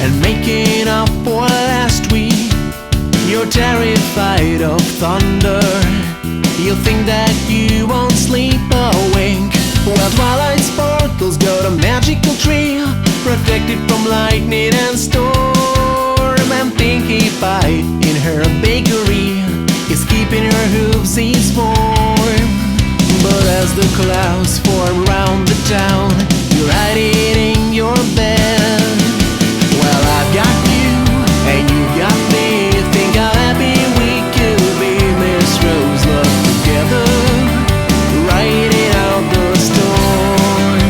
and making up for last week. You're terrified of thunder. You think that you won't sleep awake. Well, twilight sparkles got a magical tree, protected from lightning and storm. And Pinkie Pie in her bakery is keeping her hooves warm. But as the clouds form round the town, you're hiding in your bed. Well, I've got you and you got me. Think how happy we could be, Miss Rose, love together, riding out the storm.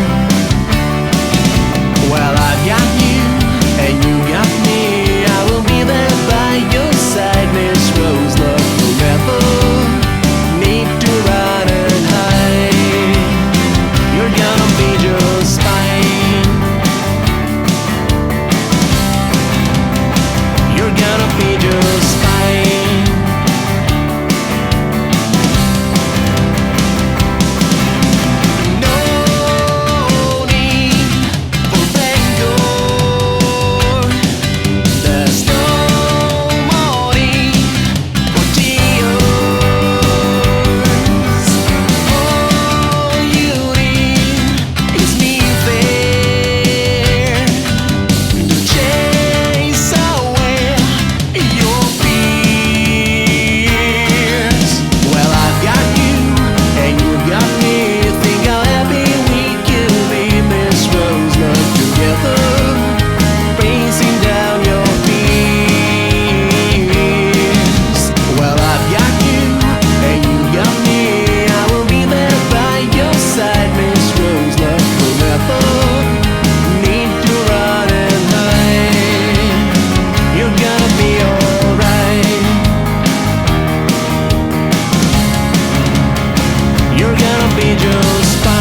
Well, I've got you and you got me. I will be there by your side, Miss Rose, love forever. Need to run and hide. You're gonna be just fine. You're gonna be just fine. No need for rancor. There's no more need for tears. All you need is me there to chase away your fears. Well, I've got you and you got me. Think how happy we could be, Miss Rose, love together, racing down your fears. Well, I've got you and you got me. I will be there by your side, Miss Rose, love forever. Need to run and hide. You're gonna be alright. You're gonna be just fine.